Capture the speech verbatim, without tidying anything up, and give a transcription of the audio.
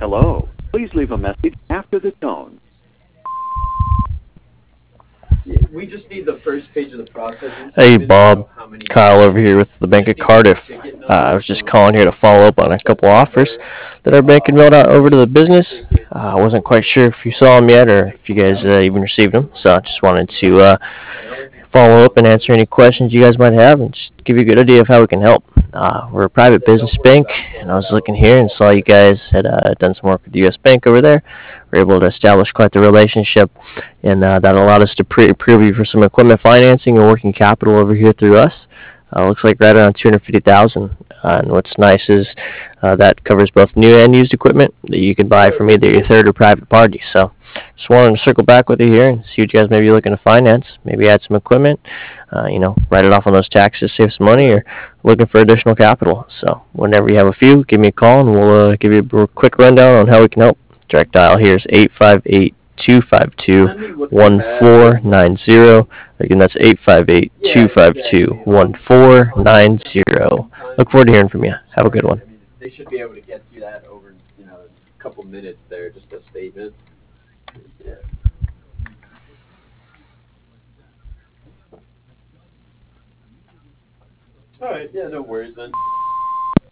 Hello. Please leave a message after the tone. We just need the first page of the processing Hey statement Bob, of how many Kyle over here with the Bank of Cardiff. Uh, I was just calling here to follow up on a couple offers that our bank had mailed out over to the business. Uh, I wasn't quite sure if you saw them yet or if you guys uh, even received them, so I just wanted to uh, follow up and answer any questions you guys might have and just give you a good idea of how we can help. Uh, we're a private business bank, and I was looking here and saw you guys had uh, done some work with the U S Bank over there. We were able to establish quite the relationship, and uh, that allowed us to pre- approve you for some equipment financing and working capital over here through us. Uh, looks like right around two hundred fifty thousand dollars. Uh, and what's nice is uh, that covers both new and used equipment that you can buy from either your third or private party. So just wanted to circle back with you here and see what you guys may be looking to finance. Maybe add some equipment, uh, you know, write it off on those taxes, save some money, or looking for additional capital. So whenever you have a few, give me a call and we'll uh, give you a quick rundown on how we can help. Direct dial here is eight five eight, two five two, one four nine zero. Again, that's eight five eight, two five two, one four nine zero. Look forward to hearing from you. Have a good one. I mean, they should be able to get through that over, you know, a couple minutes there, just a statement. Yeah. All right. Yeah, no worries then.